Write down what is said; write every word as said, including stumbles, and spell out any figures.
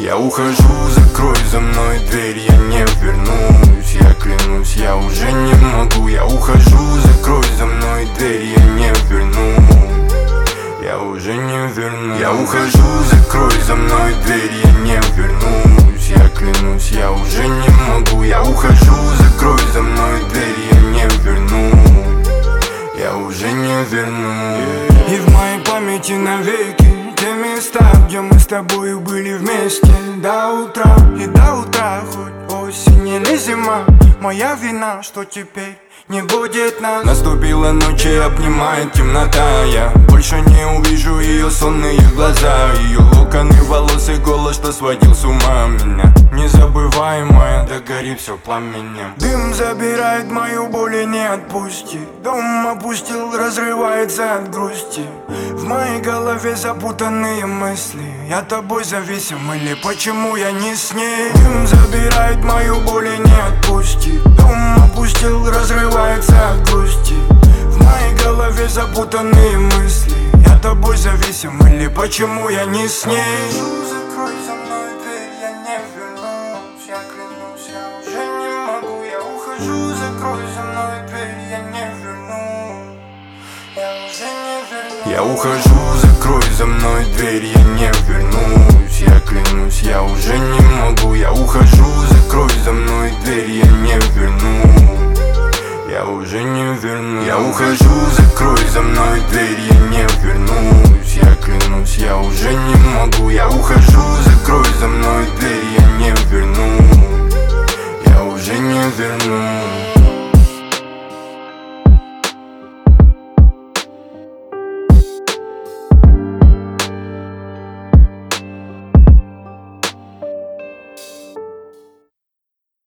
Я ухожу, закрой за мной дверь, я не вернусь. Я клянусь, я уже не могу. Я ухожу, закрой за мной дверь, я не вернусь. Я уже не вернусь. Я ухожу, закрой за мной дверь, я не вернусь. Я клянусь, я уже не могу. Я ухожу, закрой за мной дверь, я не вернусь. Я уже не вернусь. И в моей памяти навеки те места, где мы с тобой были вместе. До утра и до утра, хоть осень или зима. Моя вина, что теперь не будет нас. Наступила ночь и обнимает темнота. Я больше не увижу ее сонные глаза, ее локоны волос и голос, что сводил с ума меня. Незабываемая, догори все пламенем. Дым забирает мою боль и не отпустит. Дом опустил, разрывается от грусти. В моей голове запутанные мысли. Я тобой зависим или почему я не с ней? Дым забирает мою боль и не отпустит. Дом опустил, разрывается от грусти. В моей голове запутанные мысли. Я тобой зависим или почему я не с ней? Закрой за мной дверь, я не вернусь. Я клянусь, я уже не могу. Я ухожу, закрой за мной дверь, я не вернусь. Я уже не вернусь. Я ухожу, закрой за мной дверь, я не вернусь. Я клянусь, я уже не могу. Я ухожу, закрой за мной дверь, я не вернусь. Я уже не вернусь. Я ухожу, закрой за мной дверь, я не вернусь. Я клянусь, я уже не могу. Я ухожу, закрой за мной дверь, я не вернусь. Я уже не вернусь.